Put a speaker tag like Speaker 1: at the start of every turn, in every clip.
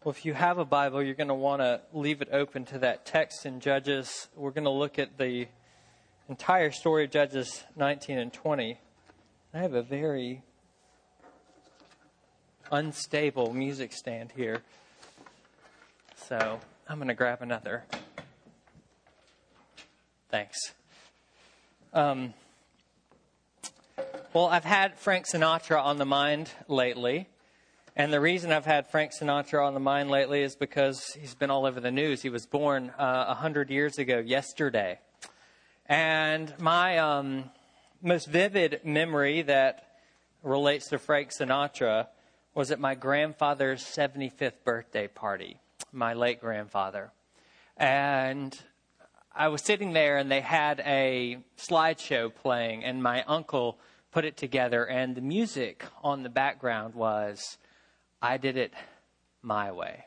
Speaker 1: Well, if you have a Bible, you're going to want to leave it open to that text in Judges. We're going to look at the entire story of Judges 19 and 20. I have a very unstable music stand here, so I'm going to grab another. Thanks. Well, I've had Frank Sinatra on the mind lately. And the reason I've had Frank Sinatra on the mind lately is because he's been all over the news. He was born 100 years ago yesterday. And my most vivid memory that relates to Frank Sinatra was at my grandfather's 75th birthday party, my late grandfather. And I was sitting there and they had a slideshow playing and my uncle put it together. And the music on the background was I Did It My Way.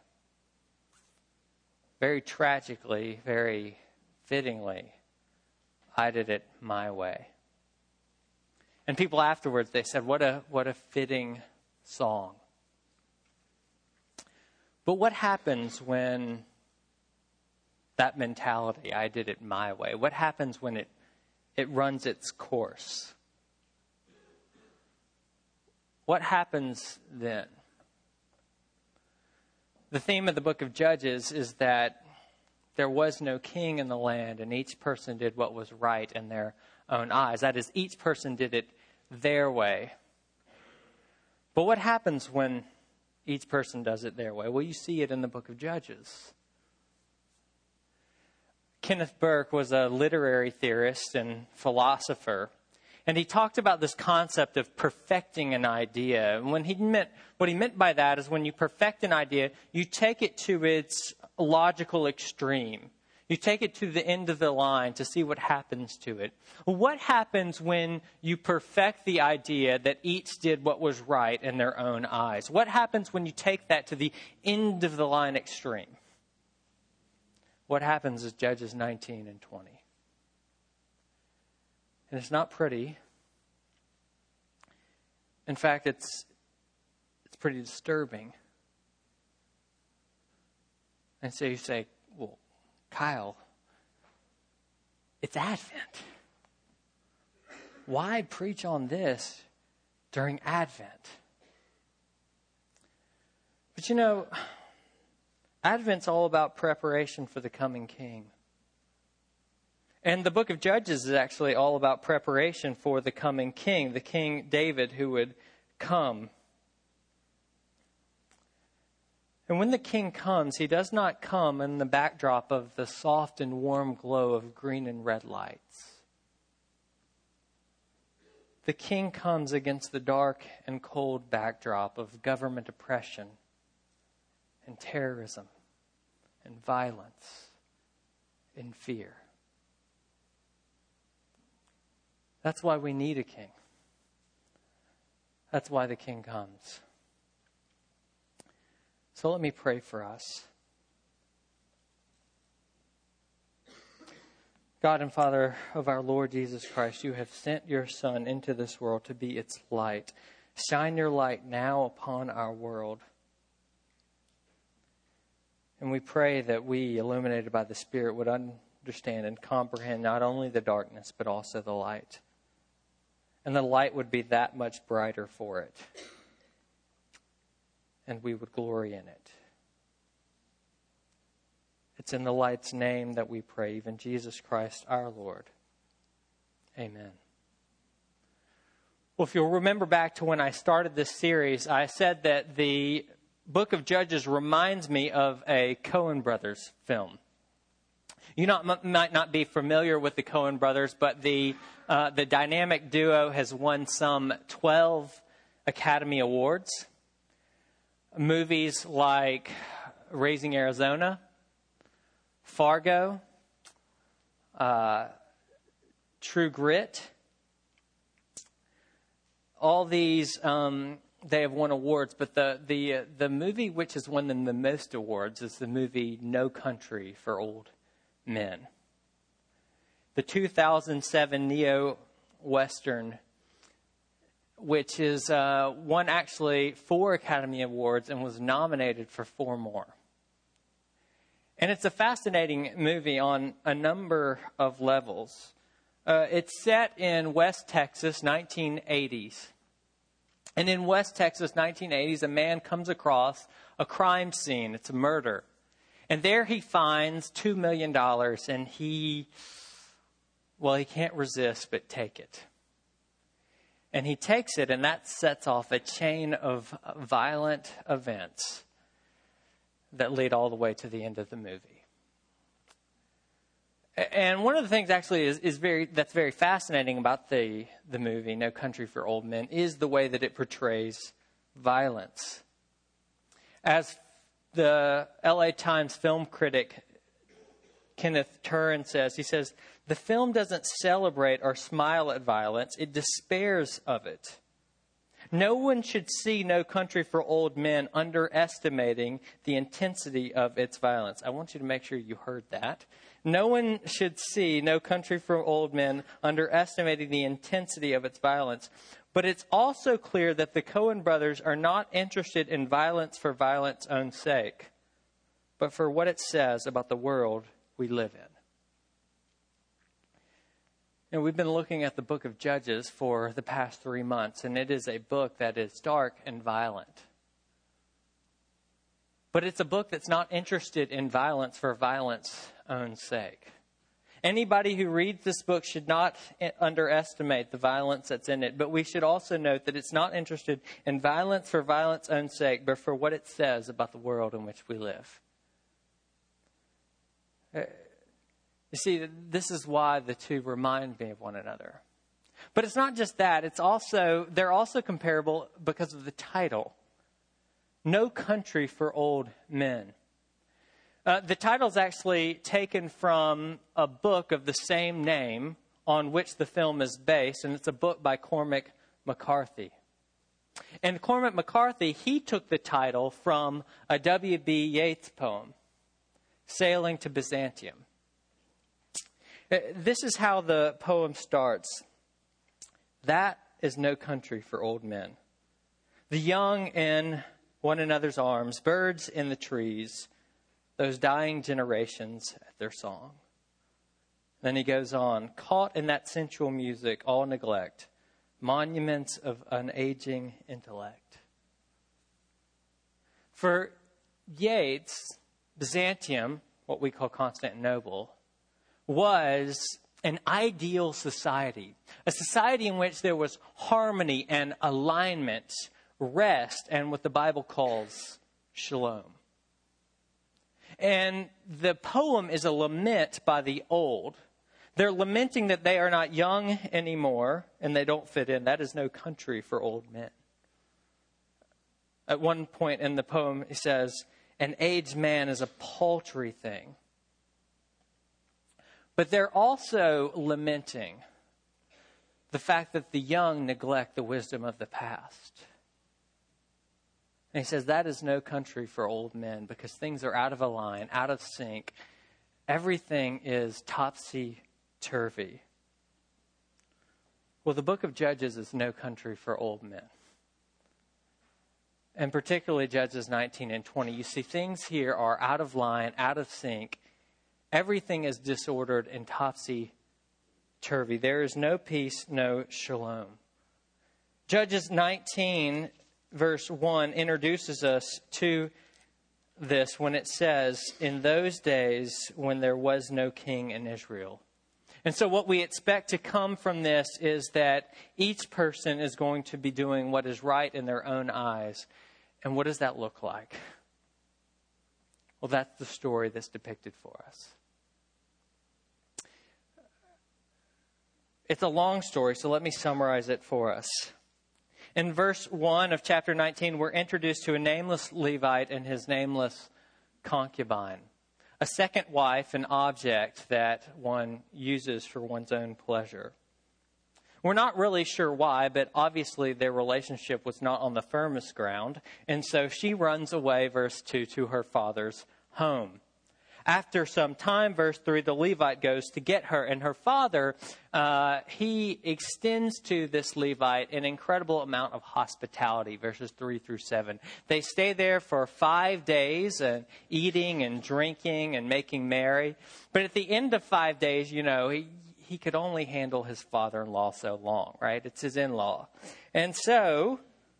Speaker 1: Very tragically, very fittingly, I did it my way. And people afterwards, they said, what a fitting song. But what happens when that mentality, I did it my way, what happens when it runs its course? What happens then? The theme of the book of Judges is that there was no king in the land and each person did what was right in their own eyes. That is, each person did it their way. But what happens when each person does it their way? Well, you see it in the book of Judges. Kenneth Burke was a literary theorist and philosopher. And he talked about this concept of perfecting an idea. And what he meant by that is when you perfect an idea, you take it to its logical extreme. You take it to the end of the line to see what happens to it. What happens when you perfect the idea that each did what was right in their own eyes? What happens when you take that to the end of the line extreme? What happens is Judges 19 and 20. And it's not pretty. In fact, it's pretty disturbing. And so you say, well, Kyle, it's Advent. Why preach on this during Advent? But you know, Advent's all about preparation for the coming King. And the book of Judges is actually all about preparation for the coming king, the King David who would come. And when the king comes, he does not come in the backdrop of the soft and warm glow of green and red lights. The king comes against the dark and cold backdrop of government oppression and terrorism and violence and fear. That's why we need a king. That's why the king comes. So let me pray for us. God and Father of our Lord Jesus Christ, you have sent your Son into this world to be its light. Shine your light now upon our world. And we pray that we, illuminated by the Spirit, would understand and comprehend not only the darkness, but also the light. And the light would be that much brighter for it. And we would glory in it. It's in the light's name that we pray, even Jesus Christ our Lord. Amen. Well, if you'll remember back to when I started this series, I said that the book of Judges reminds me of a Coen Brothers film. You might not be familiar with the Coen Brothers, but the dynamic duo has won some 12 Academy Awards. Movies like Raising Arizona, Fargo, True Grit. All these, they have won awards, but the movie which has won them the most awards is the movie No Country for Old Men. The 2007 neo-Western which is won actually 4 Academy Awards and was nominated for 4 more. And it's a fascinating movie on a number of levels. It's set in West Texas, 1980s. And in West Texas, 1980s, a man comes across a crime scene. It's a murder. And there he finds $2 million, and he can't resist but take it. And he takes it, and that sets off a chain of violent events that lead all the way to the end of the movie. And one of the things actually that's very fascinating about the movie, No Country for Old Men, is the way that it portrays violence. As the LA Times film critic Kenneth Turan says, he says, "The film doesn't celebrate or smile at violence, it despairs of it. No one should see No Country for Old Men underestimating the intensity of its violence." I want you to make sure you heard that. No one should see No Country for Old Men underestimating the intensity of its violence. But it's also clear that the Coen brothers are not interested in violence for violence own sake, but for what it says about the world we live in. And we've been looking at the book of Judges for the past 3 months, and it is a book that is dark and violent. But it's a book that's not interested in violence for violence own sake. Anybody who reads this book should not underestimate the violence that's in it, but we should also note that it's not interested in violence for violence own sake, but for what it says about the world in which we live. You see, this is why the two remind me of one another. But it's not just that. They're also comparable because of the title. No Country for Old Men. The title is actually taken from a book of the same name on which the film is based, and it's a book by Cormac McCarthy. And Cormac McCarthy, he took the title from a W.B. Yeats poem, Sailing to Byzantium. This is how the poem starts. "That is no country for old men. The young in one another's arms, birds in the trees, those dying generations at their song." Then he goes on, "Caught in that sensual music, all neglect, monuments of an aging intellect." For Yeats, Byzantium, what we call Constantinople, was an ideal society, a society in which there was harmony and alignment, rest, and what the Bible calls shalom. And the poem is a lament by the old. They're lamenting that they are not young anymore and they don't fit in. That is no country for old men. At one point in the poem, he says, "An aged man is a paltry thing." But they're also lamenting the fact that the young neglect the wisdom of the past. And he says that is no country for old men because things are out of line, out of sync. Everything is topsy-turvy. Well, the book of Judges is no country for old men. And particularly Judges 19 and 20. You see, things here are out of line, out of sync. Everything is disordered and topsy-turvy. There is no peace, no shalom. Judges 19, verse 1, introduces us to this when it says, "In those days when there was no king in Israel." And so what we expect to come from this is that each person is going to be doing what is right in their own eyes. And what does that look like? Well, that's the story that's depicted for us. It's a long story, so let me summarize it for us. In verse 1 of chapter 19, we're introduced to a nameless Levite and his nameless concubine, a second wife, an object that one uses for one's own pleasure. We're not really sure why, but obviously their relationship was not on the firmest ground, and so she runs away, verse 2, to her father's home. After some time, verse 3, the Levite goes to get her. And her father, he extends to this Levite an incredible amount of hospitality, verses 3 through 7. They stay there for 5 days, eating and drinking and making merry. But at the end of 5 days, he could only handle his father-in-law so long, right? It's his in-law. And so,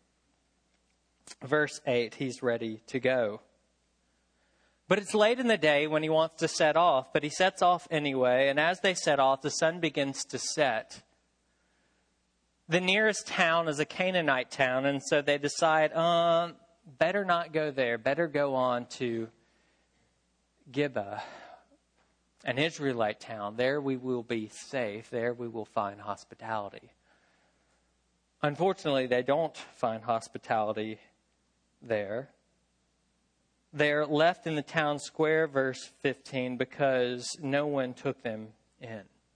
Speaker 1: verse 8, he's ready to go. But it's late in the day when he wants to set off, but he sets off anyway. And as they set off, the sun begins to set. The nearest town is a Canaanite town, and so they decide, better not go there. Better go on to Gibeah, an Israelite town. There we will be safe. There we will find hospitality. Unfortunately, they don't find hospitality there. They're left in the town square, verse 15, because no one took them in.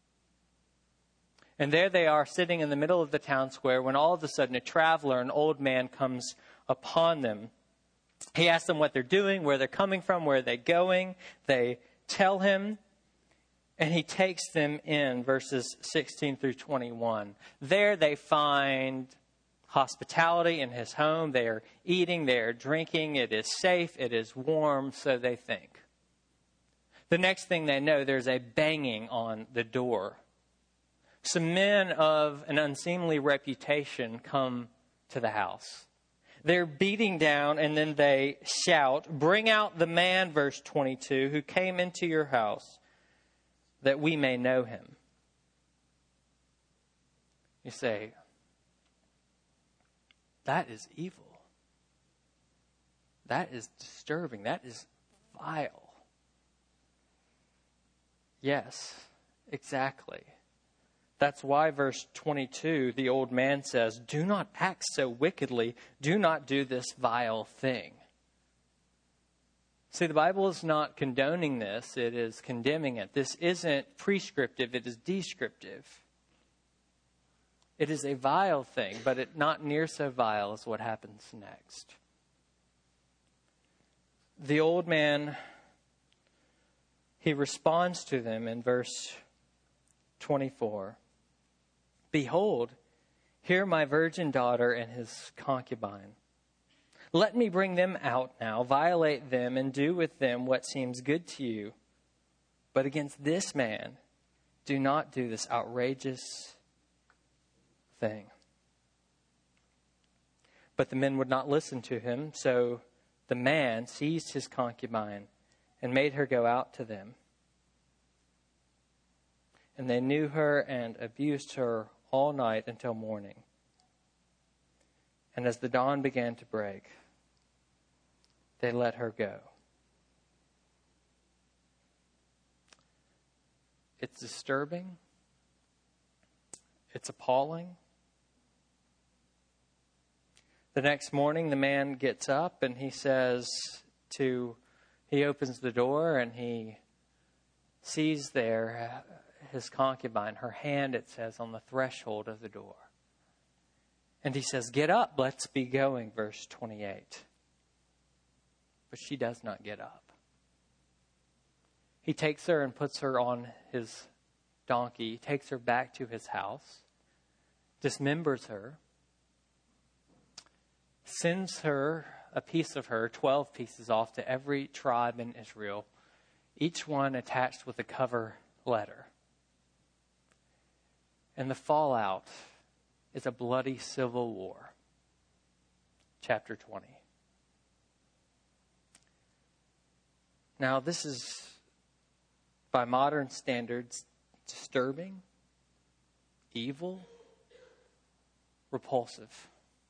Speaker 1: And there they are sitting in the middle of the town square when all of a sudden a traveler, an old man, comes upon them. He asks them what they're doing, where they're coming from, where they're going. They tell him, and he takes them in, verses 16 through 21. There they find hospitality in his home. They are eating, they are drinking. It is safe, it is warm, so they think. The next thing they know, there's a banging on the door. Some men of an unseemly reputation come to the house. They're beating down, and then they shout, "Bring out the man," verse 22, "who came into your house, that we may know him." You say, that is evil. That is disturbing. That is vile. Yes, exactly. That's why verse 22, the old man says, "Do not act so wickedly. Do not do this vile thing." See, the Bible is not condoning this. It is condemning it. This isn't prescriptive. It is descriptive. It is a vile thing, but not near so vile as what happens next. The old man, he responds to them in verse 24. "Behold, here my virgin daughter and his concubine. Let me bring them out now, violate them, and do with them what seems good to you. But against this man, do not do this outrageous thing." But the men would not listen to him, so the man seized his concubine and made her go out to them. And they knew her and abused her all night until morning. And as the dawn began to break, they let her go. It's disturbing. It's appalling. The next morning, the man gets up and he opens the door and he sees there his concubine, her hand, it says, on the threshold of the door. And he says, "Get up, let's be going," verse 28. But she does not get up. He takes her and puts her on his donkey, takes her back to his house, dismembers her, sends her, a piece of her, 12 pieces off to every tribe in Israel, each one attached with a cover letter. And the fallout is a bloody civil war. Chapter 20. Now, this is, by modern standards, disturbing, evil, repulsive.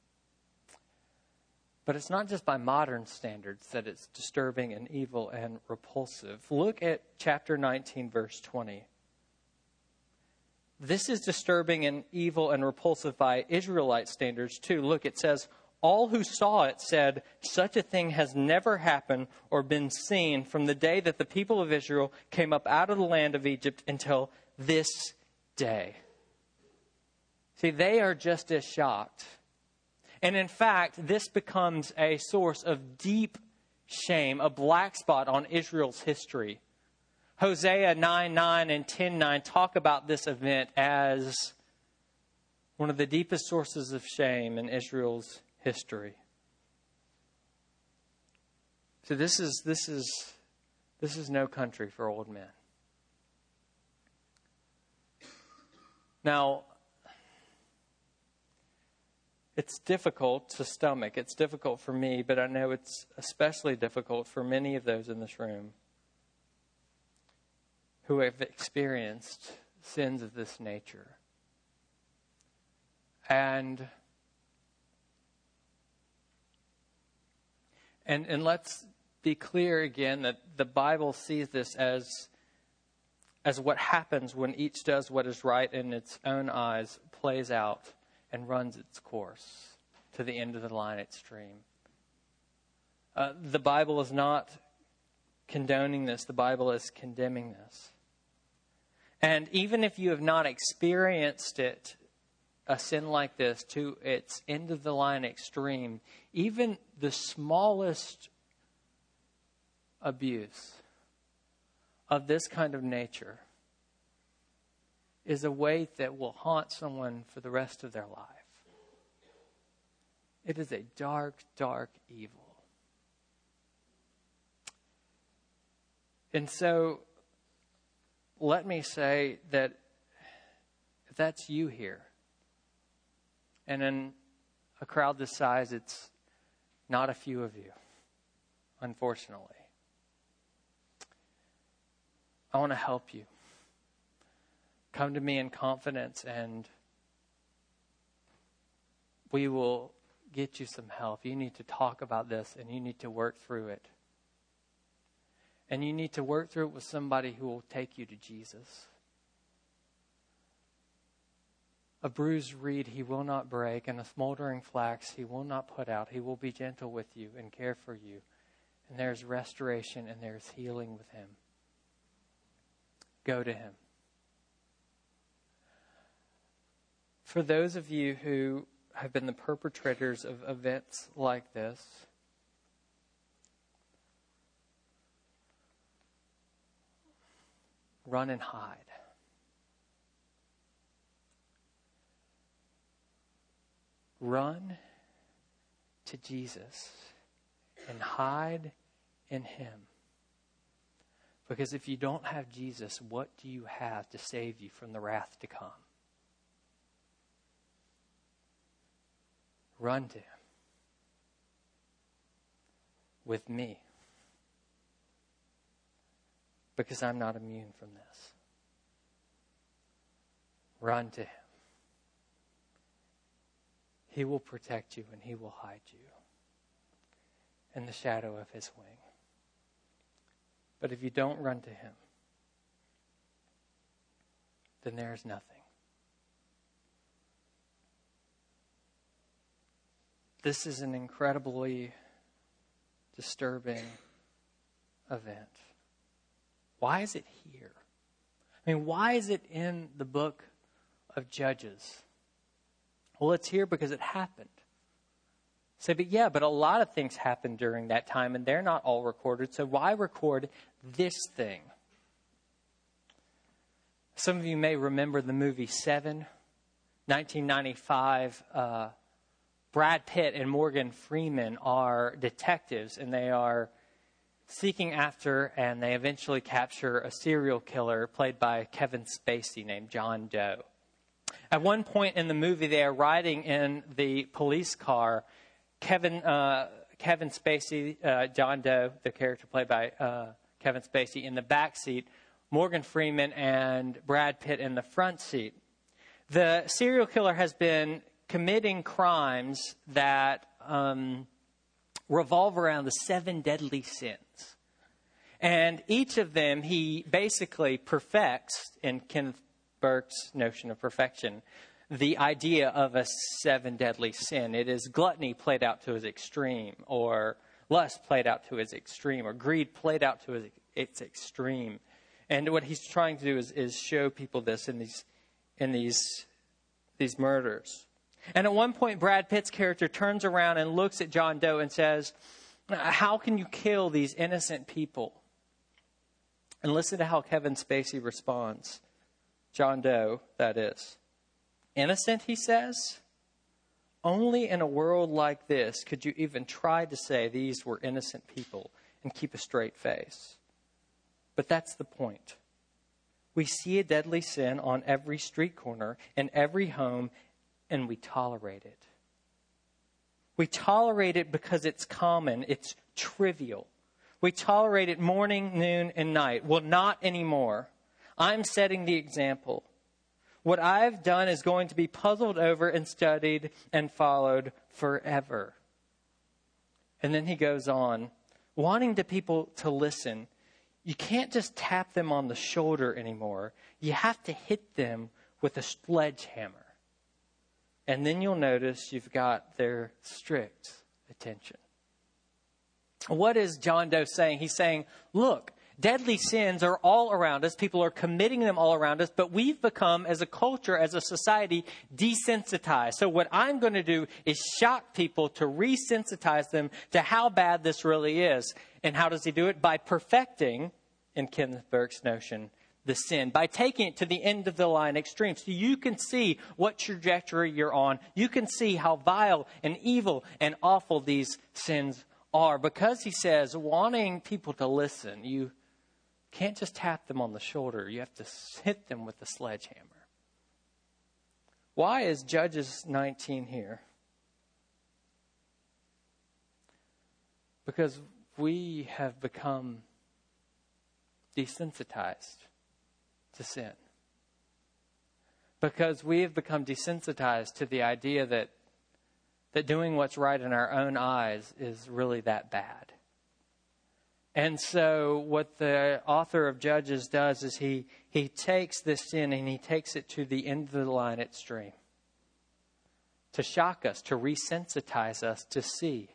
Speaker 1: But it's not just by modern standards that it's disturbing and evil and repulsive. Look at chapter 19, verse 20. This is disturbing and evil and repulsive by Israelite standards too. Look, it says, "All who saw it said, 'Such a thing has never happened or been seen from the day that the people of Israel came up out of the land of Egypt until this day.'" See, they are just as shocked. And in fact, this becomes a source of deep shame, a black spot on Israel's history. Hosea 9:9 and 10:9 talk about this event as one of the deepest sources of shame in Israel's history. So this is no country for old men. Now, it's difficult to stomach. It's difficult for me, but I know it's especially difficult for many of those in this room who have experienced sins of this nature. And let's be clear again that the Bible sees this as what happens when each does what is right in its own eyes, plays out, and runs its course to the end of the line extreme. The Bible is not condoning this. The Bible is condemning this. And even if you have not experienced it, a sin like this, to its end of the line extreme, even the smallest abuse of this kind of nature is a weight that will haunt someone for the rest of their life. It is a dark, dark evil. And so, let me say that if that's you here, and in a crowd this size, it's not a few of you, unfortunately. I want to help you. Come to me in confidence and we will get you some help. You need to talk about this and you need to work through it. And you need to work through it with somebody who will take you to Jesus. A bruised reed he will not break, and a smoldering flax he will not put out. He will be gentle with you and care for you. And there's restoration and there's healing with him. Go to him. For those of you who have been the perpetrators of events like this, run and hide. Run to Jesus and hide in him. Because if you don't have Jesus, what do you have to save you from the wrath to come? Run to him. With me. Because I'm not immune from this. Run to him. He will protect you and he will hide you in the shadow of his wing. But if you don't run to him, then there is nothing. This is an incredibly disturbing event. Why is it here? I mean, why is it in the book of Judges? Well, it's here because it happened. Say, but a lot of things happened during that time and they're not all recorded. So why record this thing? Some of you may remember the movie Seven, 1995. Brad Pitt and Morgan Freeman are detectives and they are seeking after and they eventually capture a serial killer played by Kevin Spacey named John Doe. At one point in the movie, they are riding in the police car. Kevin Spacey, John Doe, the character played by Kevin Spacey, in the back seat. Morgan Freeman and Brad Pitt in the front seat. The serial killer has been committing crimes that revolve around the 7 deadly sins. And each of them he basically perfects in Kenneth Burke's notion of perfection, the idea of a 7 deadly sin. It is gluttony played out to its extreme, or lust played out to its extreme, or greed played out to its extreme. And what he's trying to do is show people this in these murders. And at one point, Brad Pitt's character turns around and looks at John Doe and says, How can you kill these innocent people? And listen to how Kevin Spacey responds. John Doe, that is. Innocent, he says? Only in a world like this could you even try to say these were innocent people and keep a straight face. But that's the point. We see a deadly sin on every street corner, in every home, and we tolerate it. We tolerate it because it's common, it's trivial. We tolerate it morning, noon, and night. Well, not anymore. I'm setting the example. What I've done is going to be puzzled over and studied and followed forever. And then he goes on, wanting the people to listen. You can't just tap them on the shoulder anymore. You have to hit them with a sledgehammer. And then you'll notice you've got their strict attention. What is John Doe saying? He's saying, look, deadly sins are all around us. People are committing them all around us. But we've become, as a culture, as a society, desensitized. So what I'm going to do is shock people to resensitize them to how bad this really is. And how does he do it? By perfecting, in Kenneth Burke's notion, the sin. By taking it to the end of the line extreme. So you can see what trajectory you're on. You can see how vile and evil and awful these sins are. Because he says, wanting people to listen, you can't just tap them on the shoulder. You have to hit them with a sledgehammer. Why is Judges 19 here? Because we have become desensitized to sin. Because we have become desensitized to the idea that doing what's right in our own eyes is really that bad. And so what the author of Judges does is he takes this sin and he takes it to the end of the line extreme. To shock us, to resensitize us, to see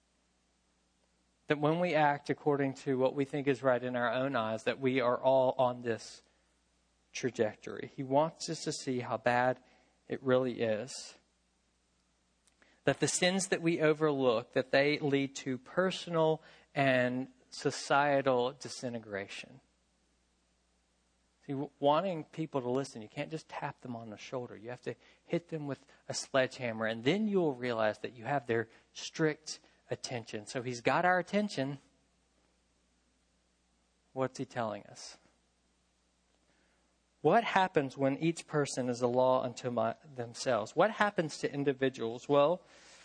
Speaker 1: that when we act according to what we think is right in our own eyes, that we are all on this trajectory. He wants us to see how bad it really is. That the sins that we overlook, that they lead to personal and societal disintegration. See, wanting people to listen, you can't just tap them on the shoulder. You have to hit them with a sledgehammer, and then you'll realize that you have their strict attention. So he's got our attention. What's he telling us? What happens when each person is a law unto themselves? What happens to individuals? Well,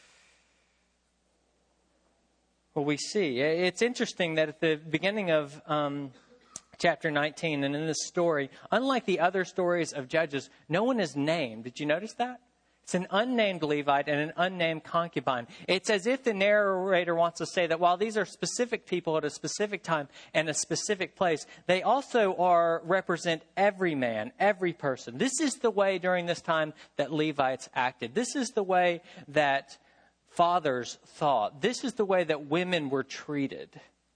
Speaker 1: we see. It's interesting that at the beginning of chapter 19 and in this story, unlike the other stories of Judges, no one is named. Did you notice that? It's an unnamed Levite and an unnamed concubine. It's as if the narrator wants to say that while these are specific people at a specific time and a specific place, they also represent every man, every person. This is the way during this time that Levites acted. This is the way that fathers thought. This is the way that women were treated.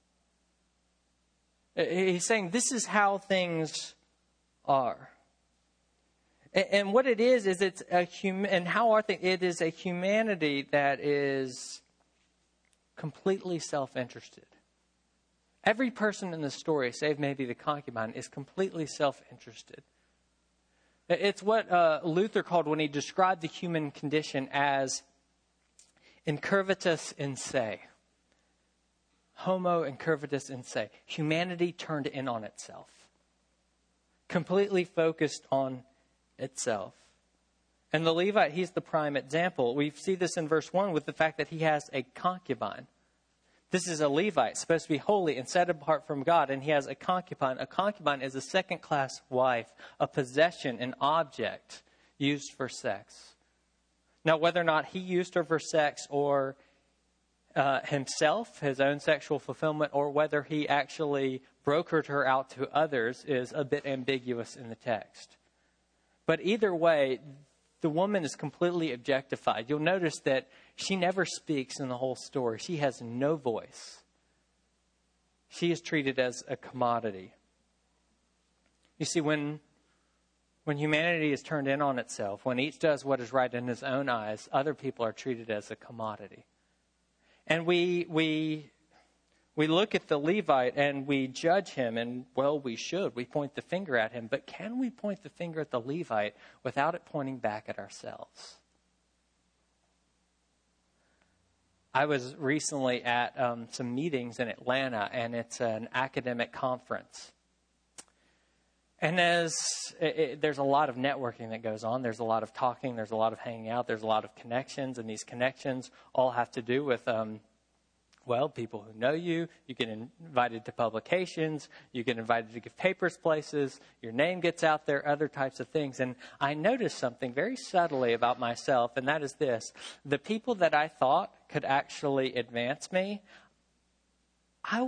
Speaker 1: He's saying this is how things are. And what it is it's a and how are things? It is a humanity that is completely self-interested. Every person in the story, save maybe the concubine, is completely self-interested. It's what Luther called when he described the human condition as incurvatus in se. Homo incurvatus in se. Humanity turned in on itself. Completely focused on itself. And the Levite, he's the prime example. We see this in verse 1 with the fact that he has a concubine. This is a Levite, supposed to be holy and set apart from God, and he has a concubine. A concubine is a second-class wife, a possession, an object used for sex. Now, whether or not he used her for sex or himself, his own sexual fulfillment, or whether he actually brokered her out to others is a bit ambiguous in the text. But either way, the woman is completely objectified. You'll notice that she never speaks in the whole story. She has no voice. She is treated as a commodity. You see, when humanity is turned in on itself, when each does what is right in his own eyes, other people are treated as a commodity. And we We look at the Levite and we judge him, and, well, we should. We point the finger at him. But can we point the finger at the Levite without it pointing back at ourselves? I was recently at some meetings in Atlanta, and it's an academic conference. And there's a lot of networking that goes on. There's a lot of talking. There's a lot of hanging out. There's a lot of connections. And these connections all have to do with, people who know you. You get invited to publications. You get invited to give papers places. Your name gets out there, other types of things. And I noticed something very subtly about myself, and that is this. The people that I thought could actually advance me, I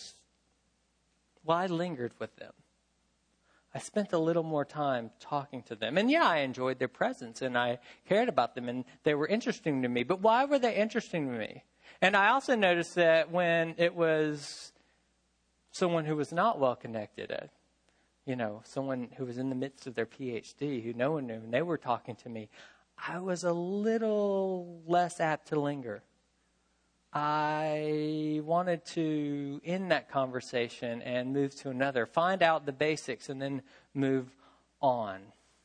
Speaker 1: lingered with them. I spent a little more time talking to them. And I enjoyed their presence and I cared about them and they were interesting to me. But why were they interesting to me? And I also noticed that when it was someone who was not well connected, someone who was in the midst of their PhD, who no one knew, and they were talking to me, I was a little less apt to linger. I wanted to end that conversation and move to another, find out the basics, and then move on.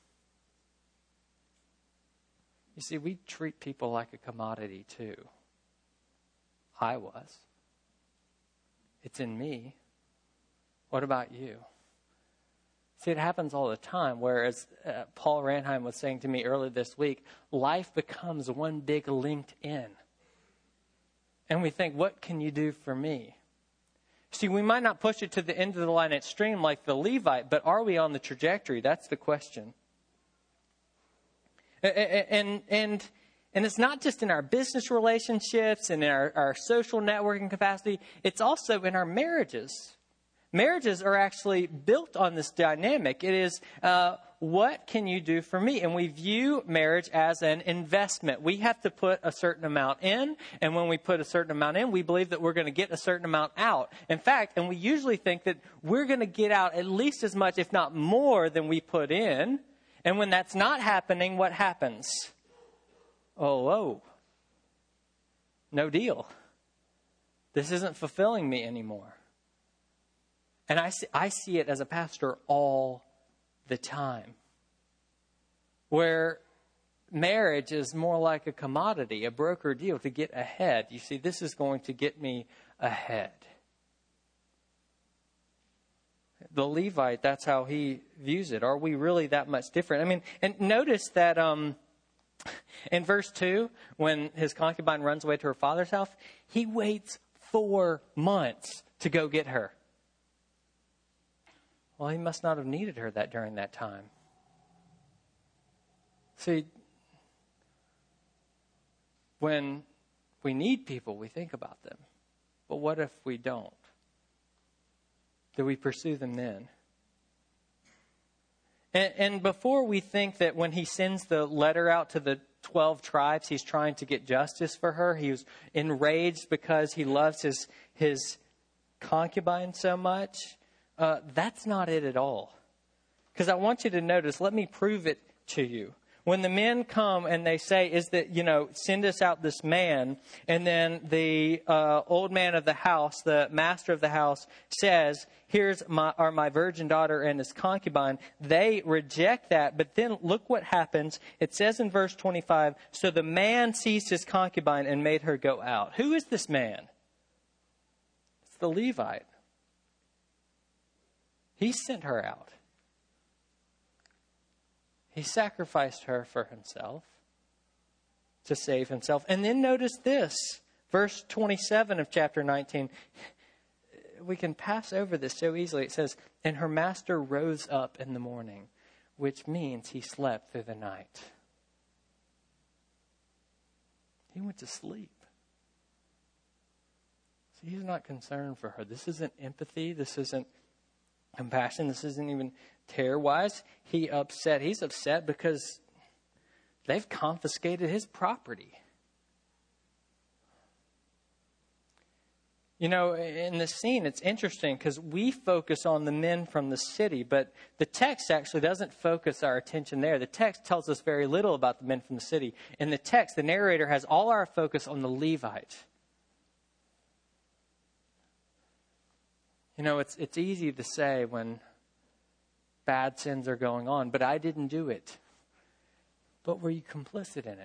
Speaker 1: You see, we treat people like a commodity too. I was. It's in me. What about you? See, it happens all the time, whereas Paul Ranheim was saying to me earlier this week, life becomes one big LinkedIn. And we think, what can you do for me? See, we might not push it to the end of the line extreme like the Levite, but are we on the trajectory? That's the question. And it's not just in our business relationships and in our social networking capacity. It's also in our marriages. Marriages are actually built on this dynamic. It is, what can you do for me? And we view marriage as an investment. We have to put a certain amount in. And when we put a certain amount in, we believe that we're going to get a certain amount out. In fact, and we usually think that we're going to get out at least as much, if not more, than we put in. And when that's not happening, what happens? Oh, no deal. This isn't fulfilling me anymore. And I see it as a pastor all the time, where marriage is more like a commodity, a broker deal to get ahead. You see, this is going to get me ahead. The Levite, that's how he views it. Are we really that much different? I mean, and notice that in verse 2, when his concubine runs away to her father's house, he waits 4 months to go get her. Well, he must not have needed her during that time. See, when we need people, we think about them. But what if we don't? Do we pursue them then? And before we think that when he sends the letter out to the 12 tribes, he's trying to get justice for her. He was enraged because he loves his concubine so much. That's not it at all. Because I want you to notice, let me prove it to you. When the men come and they say, send us out this man, and then the old man of the house, the master of the house, says, here's my virgin daughter and his concubine, they reject that. But then look what happens. It says in verse 25, so the man seized his concubine and made her go out. Who is this man? It's the Levite. He sent her out. He sacrificed her for himself to save himself. And then notice this, verse 27 of chapter 19. We can pass over this so easily. It says, and her master rose up in the morning, which means he slept through the night. He went to sleep. See, he's not concerned for her. This isn't empathy. This isn't compassion. This isn't even terror. Why is he upset? He's upset because they've confiscated his property. In this scene, it's interesting because we focus on the men from the city, but the text actually doesn't focus our attention there. The text tells us very little about the men from the city. In the text, the narrator has all our focus on the Levite. It's easy to say when bad sins are going on, but I didn't do it. But were you complicit in it?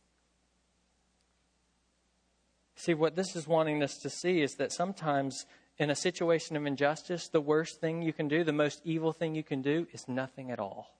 Speaker 1: See, what this is wanting us to see is that sometimes in a situation of injustice, the worst thing you can do, the most evil thing you can do, is nothing at all.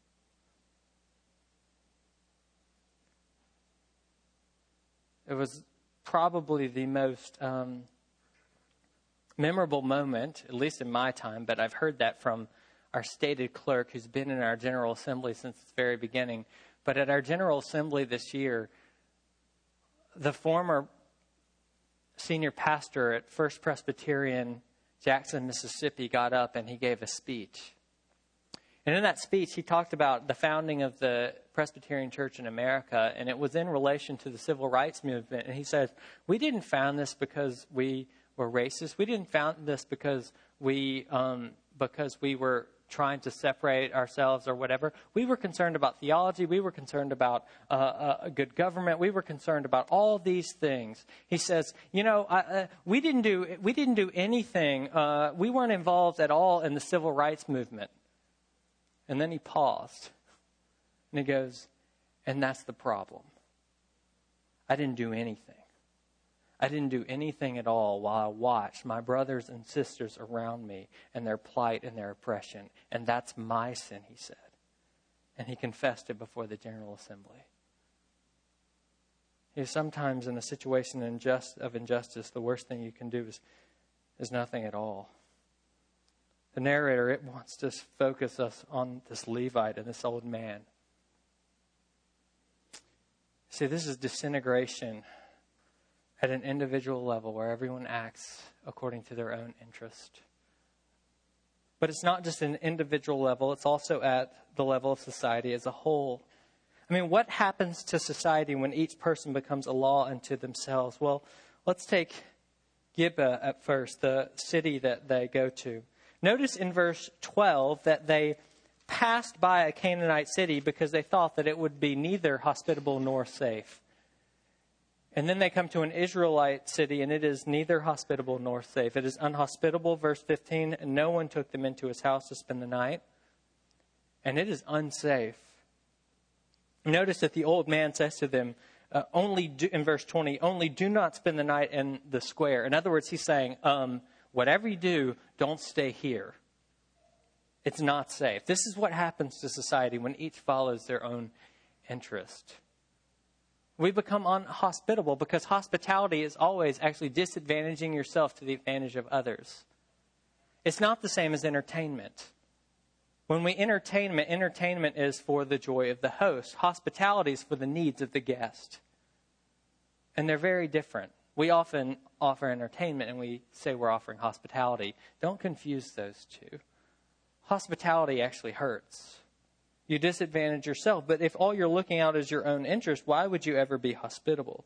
Speaker 1: It was probably the most memorable moment, at least in my time, but I've heard that from our stated clerk who's been in our General Assembly since its very beginning. But at our General Assembly this year, the former senior pastor at First Presbyterian Jackson, Mississippi, got up and he gave a speech. And in that speech, he talked about the founding of the Presbyterian Church in America, and it was in relation to the civil rights movement. And he says, we didn't found this because we were racist. We didn't found this because we were trying to separate ourselves or whatever. We were concerned about theology. We were concerned about a good government. We were concerned about all these things. He says, we didn't do anything. We weren't involved at all in the civil rights movement. And then he paused. And he goes, and that's the problem. I didn't do anything. I didn't do anything at all while I watched my brothers and sisters around me and their plight and their oppression. And that's my sin, he said. And he confessed it before the General Assembly. Sometimes in a situation of injustice, the worst thing you can do is nothing at all. The narrator, it wants to focus us on this Levite and this old man. See, this is disintegration at an individual level where everyone acts according to their own interest. But it's not just an individual level, it's also at the level of society as a whole. I mean, what happens to society when each person becomes a law unto themselves? Well, let's take Gibeah at first, the city that they go to. Notice in verse 12 that they passed by a Canaanite city because they thought that it would be neither hospitable nor safe. And then they come to an Israelite city, and it is neither hospitable nor safe. It is unhospitable, verse 15, and no one took them into his house to spend the night. And it is unsafe. Notice that the old man says to them, in verse 20, only do not spend the night in the square. In other words, he's saying, whatever you do, don't stay here. It's not safe. This is what happens to society when each follows their own interest. We become unhospitable because hospitality is always actually disadvantaging yourself to the advantage of others. It's not the same as entertainment. When we entertainment is for the joy of the host. Hospitality is for the needs of the guest. And they're very different. We often offer entertainment and we say we're offering hospitality. Don't confuse those two. Hospitality actually hurts. You disadvantage yourself. But if all you're looking out is your own interest, why would you ever be hospitable?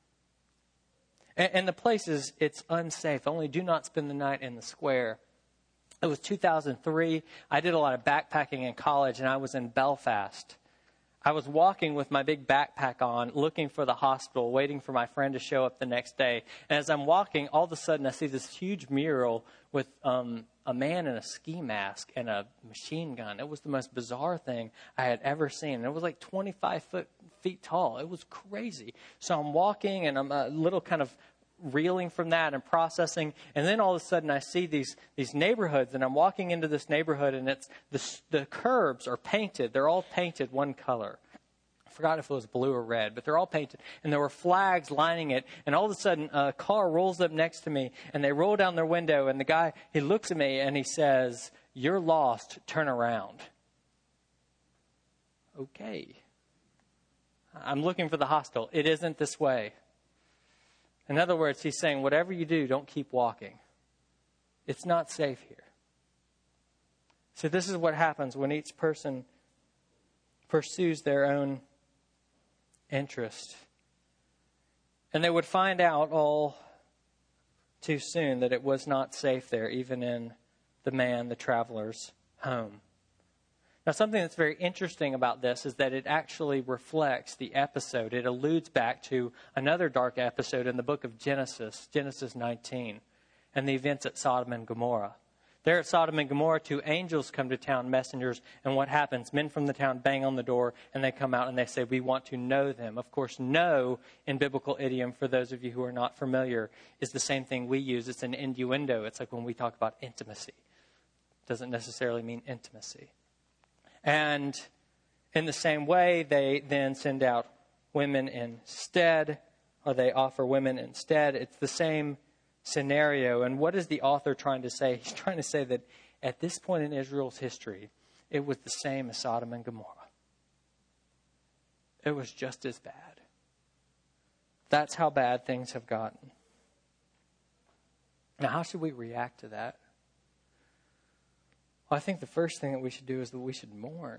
Speaker 1: And the place it's unsafe. Only do not spend the night in the square. It was 2003. I did a lot of backpacking in college, and I was in Belfast. I was walking with my big backpack on, looking for the hospital, waiting for my friend to show up the next day. And as I'm walking, all of a sudden I see this huge mural with a man in a ski mask and a machine gun. It was the most bizarre thing I had ever seen. It was like 25 feet tall. It was crazy. So I'm walking, and I'm a little kind of reeling from that and processing. And then all of a sudden I see these neighborhoods, and I'm walking into this neighborhood, and it's the curbs are painted. They're all painted one color. I forgot if it was blue or red, but they're all painted. And there were flags lining it. And all of a sudden a car rolls up next to me, and they roll down their window, and the guy, he looks at me and he says, "You're lost, turn around." Okay. I'm looking for the hospital. It isn't this way. In other words, he's saying, whatever you do, don't keep walking. It's not safe here. So this is what happens when each person pursues their own interest. And they would find out all too soon that it was not safe there, even in the traveler's home. Now, something that's very interesting about this is that it actually reflects the episode. It alludes back to another dark episode in the book of Genesis, Genesis 19. and the events at Sodom and Gomorrah. There at Sodom and Gomorrah, 2 angels come to town, messengers, and what happens? Men from the town bang on the door, and they come out and they say, we want to know them. Of course, know, in biblical idiom, for those of you who are not familiar, is the same thing we use. It's an innuendo. It's like when we talk about intimacy. It doesn't necessarily mean intimacy. And in the same way, they then send out women instead, or they offer women instead. It's the same scenario. And what is the author trying to say? He's trying to say that at this point in Israel's history, it was the same as Sodom and Gomorrah. It was just as bad. That's how bad things have gotten. Now, how should we react to that? Well, I think the first thing that we should do is that we should mourn.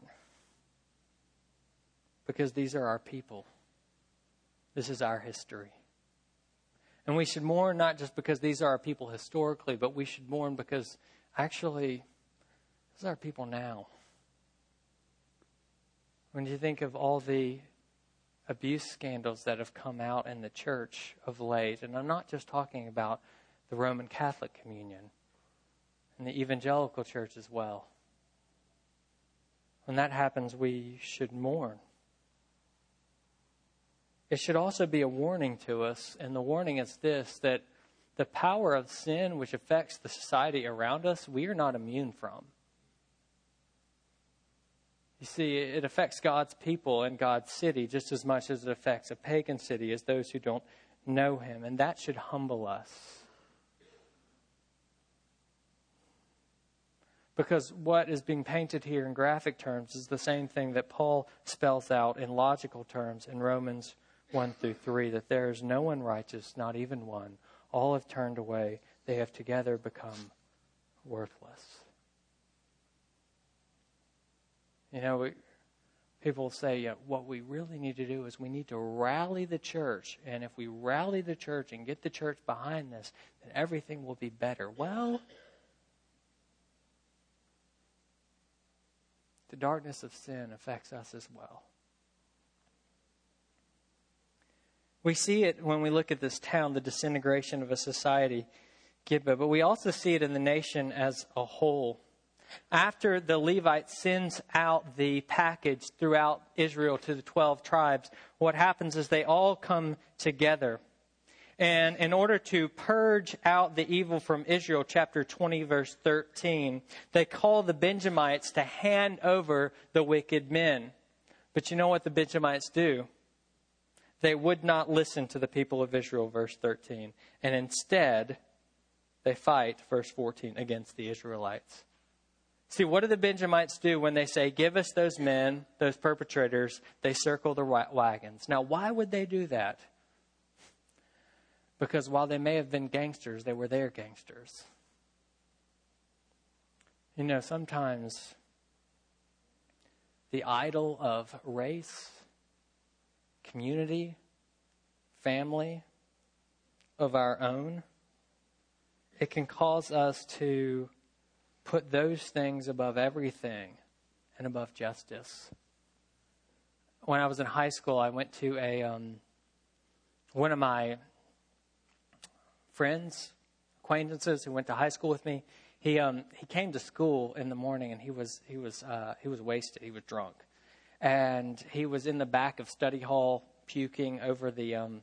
Speaker 1: Because these are our people. This is our history. And we should mourn not just because these are our people historically, but we should mourn because actually, these are our people now. When you think of all the abuse scandals that have come out in the church of late, and I'm not just talking about the Roman Catholic communion, and the evangelical church as well. When that happens, we should mourn. It should also be a warning to us, and the warning is this, that the power of sin which affects the society around us, we are not immune from. You see, it affects God's people and God's city just as much as it affects a pagan city, as those who don't know Him, and that should humble us. Because what is being painted here in graphic terms is the same thing that Paul spells out in logical terms in Romans 1-3, that there is no one righteous, not even one. All have turned away. They have together become worthless. You know, people say, what we really need to do is we need to rally the church. And if we rally the church and get the church behind this, then everything will be better. Well, the darkness of sin affects us as well. We see it when we look at this town, the disintegration of a society, Gibeah, but we also see it in the nation as a whole. After the Levites sends out the package throughout Israel to the 12 tribes, what happens is they all come together. And in order to purge out the evil from Israel, chapter 20, verse 13, they call the Benjamites to hand over the wicked men. But you know what the Benjamites do? They would not listen to the people of Israel, verse 13. And instead, they fight, verse 14, against the Israelites. See, what do the Benjamites do when they say, give us those men, those perpetrators? They circle the wagons. Now, why would they do that? Because while they may have been gangsters, they were their gangsters. You know, sometimes the idol of race, community, family of our own, it can cause us to put those things above everything and above justice. When I was in high school, I went to one of my friends, acquaintances who went to high school with me. He came to school in the morning and he was wasted. He was drunk. And he was in the back of study hall puking over the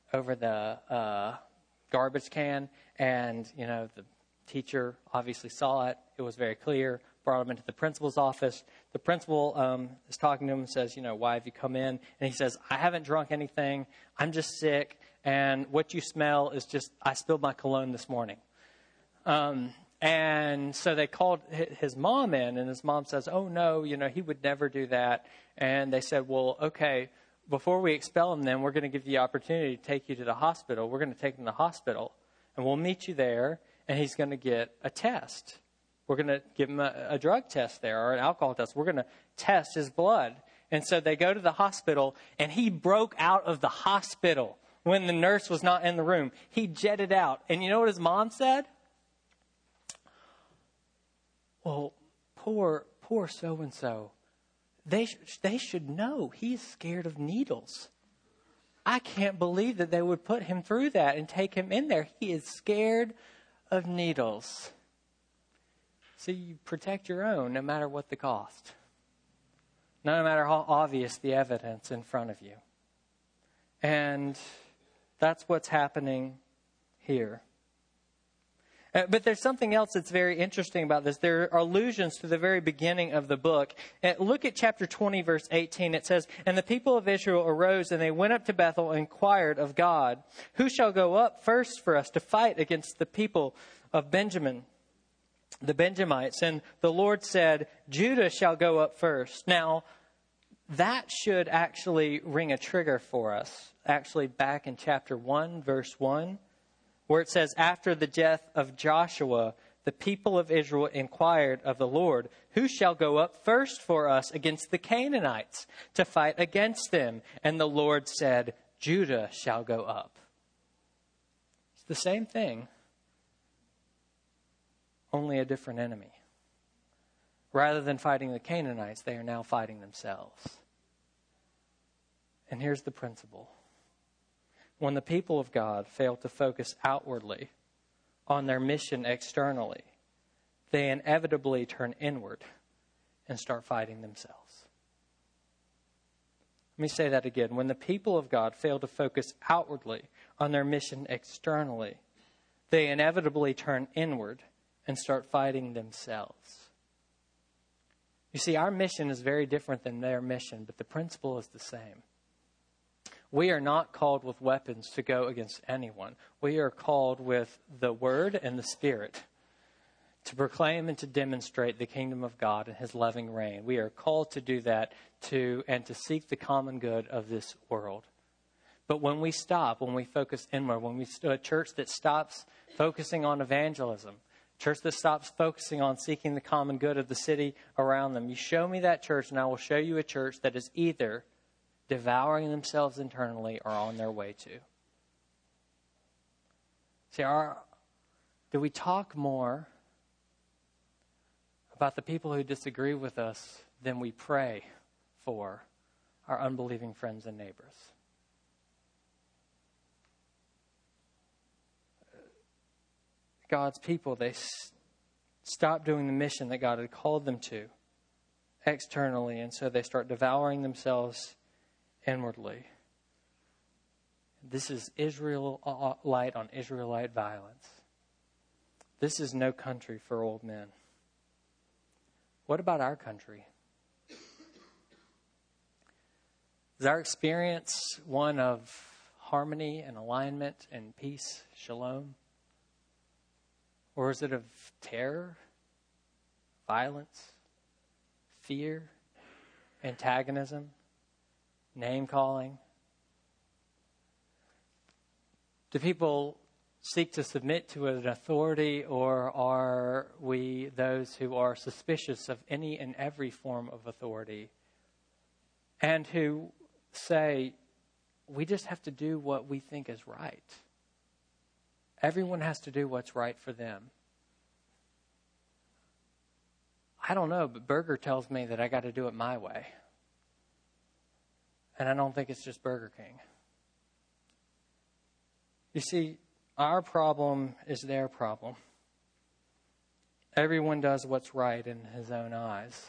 Speaker 1: garbage can. And, you know, the teacher obviously saw it. It was very clear. Brought him into the principal's office. The principal is talking to him and says, you know, why have you come in? And he says, I haven't drunk anything. I'm just sick. And what you smell is just, I spilled my cologne this morning. And so they called his mom in, and his mom says, oh, no, you know, he would never do that. And they said, well, okay, before we expel him then, we're going to give you the opportunity to take you to the hospital. We're going to take him to the hospital, and we'll meet you there, and he's going to get a test. We're going to give him a drug test there or an alcohol test. We're going to test his blood. And so they go to the hospital, and he broke out of the hospital when the nurse was not in the room. He jetted out. And you know what his mom said? Well, poor so-and-so. They should know he's scared of needles. I can't believe that they would put him through that and take him in there. He is scared of needles. So you protect your own no matter what the cost. No matter how obvious the evidence in front of you. And that's what's happening here. But there's something else that's very interesting about this. There are allusions to the very beginning of the book. Look at chapter 20, verse 18. It says, "And the people of Israel arose, and they went up to Bethel and inquired of God, 'Who shall go up first for us to fight against the people of Benjamin, the Benjamites?' And the Lord said, 'Judah shall go up first.'" Now, that should actually ring a trigger for us. Actually, back in chapter 1, verse 1. Where it says, "After the death of Joshua, the people of Israel inquired of the Lord, 'Who shall go up first for us against the Canaanites to fight against them?' And the Lord said, 'Judah shall go up.'" It's the same thing, only a different enemy. Rather than fighting the Canaanites, they are now fighting themselves. And here's the principle. When the people of God fail to focus outwardly on their mission externally, they inevitably turn inward and start fighting themselves. Let me say that again. When the people of God fail to focus outwardly on their mission externally, they inevitably turn inward and start fighting themselves. You see, our mission is very different than their mission, but the principle is the same. We are not called with weapons to go against anyone. We are called with the Word and the Spirit to proclaim and to demonstrate the kingdom of God and His loving reign. We are called to do that and to seek the common good of this world. But when we focus inward, when we a church that stops focusing on evangelism, church that stops focusing on seeking the common good of the city around them, you show me that church and I will show you a church that is either devouring themselves internally or on their way to. See, do we talk more about the people who disagree with us than we pray for our unbelieving friends and neighbors? God's people, they stop doing the mission that God had called them to externally, and so they start devouring themselves inwardly. This is Israelite on Israelite violence. This is no country for old men. What about our country? Is our experience one of harmony and alignment and peace, shalom? Or is it of terror, violence, fear, antagonism, name-calling? Do people seek to submit to an authority, or are we those who are suspicious of any and every form of authority and who say, we just have to do what we think is right? Everyone has to do what's right for them. I don't know, but Burger tells me that I got to do it my way. And I don't think it's just Burger King. You see, our problem is their problem. Everyone does what's right in his own eyes.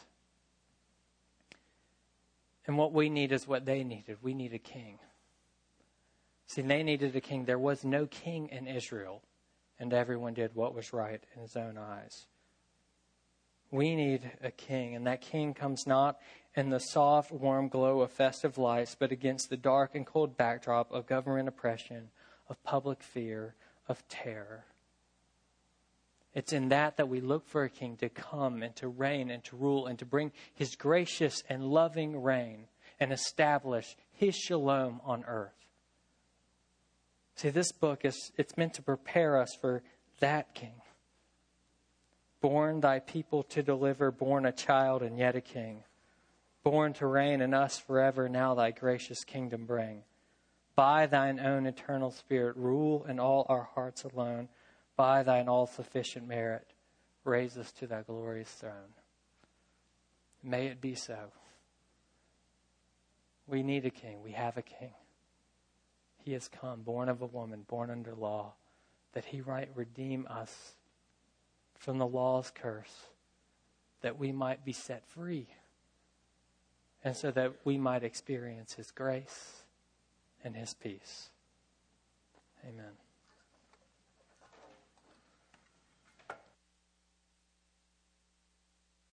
Speaker 1: And what we need is what they needed. We need a king. See, they needed a king. There was no king in Israel, and everyone did what was right in his own eyes. We need a king, and that king comes not in the soft, warm glow of festive lights, but against the dark and cold backdrop of government oppression, of public fear, of terror. It's in that we look for a king to come and to reign and to rule and to bring his gracious and loving reign and establish his shalom on earth. See, this book it's meant to prepare us for that king. Born thy people to deliver, born a child and yet a king. Born to reign in us forever, now thy gracious kingdom bring. By thine own eternal spirit, rule in all our hearts alone. By thine all-sufficient merit, raise us to thy glorious throne. May it be so. We need a king. We have a king. He has come, born of a woman, born under law, that he might redeem us from the law's curse, that we might be set free, and so that we might experience his grace and his peace. Amen.